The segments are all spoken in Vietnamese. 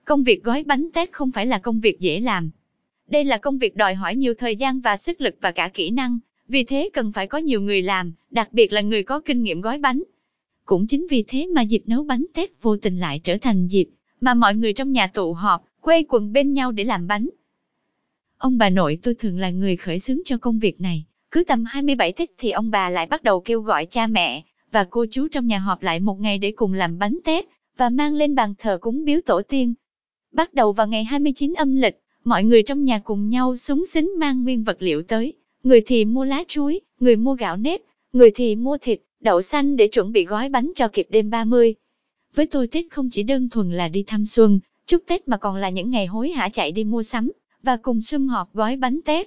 Công việc gói bánh tét không phải là công việc dễ làm. Đây là công việc đòi hỏi nhiều thời gian và sức lực và cả kỹ năng, vì thế cần phải có nhiều người làm, đặc biệt là người có kinh nghiệm gói bánh. Cũng chính vì thế mà dịp nấu bánh tét vô tình lại trở thành dịp mà mọi người trong nhà tụ họp, quây quần bên nhau để làm bánh. Ông bà nội tôi thường là người khởi xướng cho công việc này. Cứ tầm 27 Tết thì ông bà lại bắt đầu kêu gọi cha mẹ và cô chú trong nhà họp lại một ngày để cùng làm bánh tét và mang lên bàn thờ cúng biếu tổ tiên. Bắt đầu vào ngày 29 âm lịch, mọi người trong nhà cùng nhau xúng xính mang nguyên vật liệu tới. Người thì mua lá chuối, người mua gạo nếp, người thì mua thịt, đậu xanh để chuẩn bị gói bánh cho kịp đêm 30. Với tôi Tết không chỉ đơn thuần là đi thăm xuân, chúc Tết mà còn là những ngày hối hả chạy đi mua sắm và cùng sum họp gói bánh tét.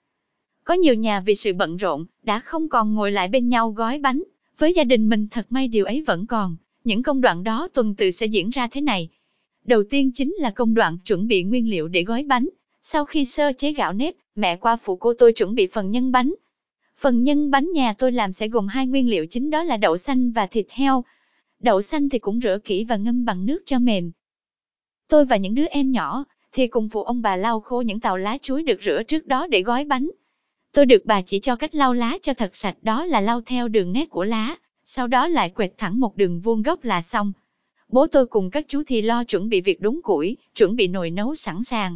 Có nhiều nhà vì sự bận rộn, đã không còn ngồi lại bên nhau gói bánh. Với gia đình mình thật may điều ấy vẫn còn. Những công đoạn đó tuần tự sẽ diễn ra thế này. Đầu tiên chính là công đoạn chuẩn bị nguyên liệu để gói bánh. Sau khi sơ chế gạo nếp, mẹ qua phụ cô tôi chuẩn bị phần nhân bánh. Phần nhân bánh nhà tôi làm sẽ gồm 2 nguyên liệu chính, đó là đậu xanh và thịt heo. Đậu xanh thì cũng rửa kỹ và ngâm bằng nước cho mềm. Tôi và những đứa em nhỏ thì cùng phụ ông bà lau khô những tàu lá chuối được rửa trước đó để gói bánh. Tôi được bà chỉ cho cách lau lá cho thật sạch, đó là lau theo đường nét của lá, sau đó lại quẹt thẳng một đường vuông góc là xong. Bố tôi cùng các chú thì lo chuẩn bị việc đốn củi, chuẩn bị nồi nấu sẵn sàng.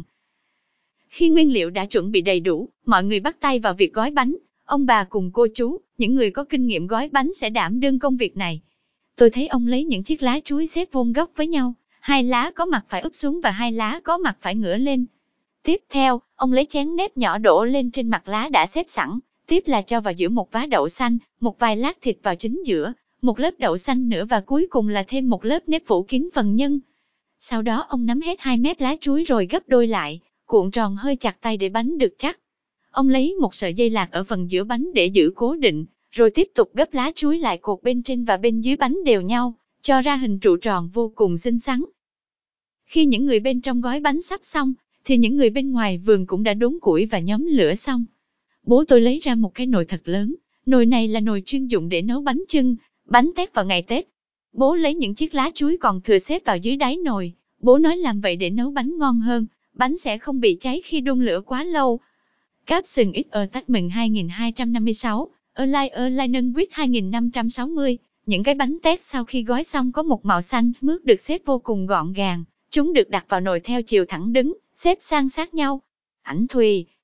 Khi nguyên liệu đã chuẩn bị đầy đủ, mọi người bắt tay vào việc gói bánh. Ông bà cùng cô chú, những người có kinh nghiệm gói bánh sẽ đảm đương công việc này. Tôi thấy ông lấy những chiếc lá chuối xếp vuông góc với nhau, 2 lá có mặt phải úp xuống và 2 lá có mặt phải ngửa lên. Tiếp theo, ông lấy chén nếp nhỏ đổ lên trên mặt lá đã xếp sẵn, tiếp là cho vào giữa một vá đậu xanh, một vài lát thịt vào chính giữa, một lớp đậu xanh nữa và cuối cùng là thêm một lớp nếp phủ kín phần nhân. Sau đó ông nắm hết 2 mép lá chuối rồi gấp đôi lại, cuộn tròn hơi chặt tay để bánh được chắc. Ông lấy một sợi dây lạc ở phần giữa bánh để giữ cố định, rồi tiếp tục gấp lá chuối lại cột bên trên và bên dưới bánh đều nhau, cho ra hình trụ tròn vô cùng xinh xắn. Khi những người bên trong gói bánh sắp xong, thì những người bên ngoài vườn cũng đã đốn củi và nhóm lửa xong. Bố tôi lấy ra một cái nồi thật lớn, nồi này là nồi chuyên dụng để nấu bánh chưng, bánh tét vào ngày Tết. Bố lấy những chiếc lá chuối còn thừa xếp vào dưới đáy nồi, bố nói làm vậy để nấu bánh ngon hơn, bánh sẽ không bị cháy khi đun lửa quá lâu. Capson X Attachment 2256, Align nâng Width 2560, những cái bánh tét sau khi gói xong có một màu xanh mướt được xếp vô cùng gọn gàng, chúng được đặt vào nồi theo chiều thẳng đứng, xếp san sát nhau. Ảnh Thùy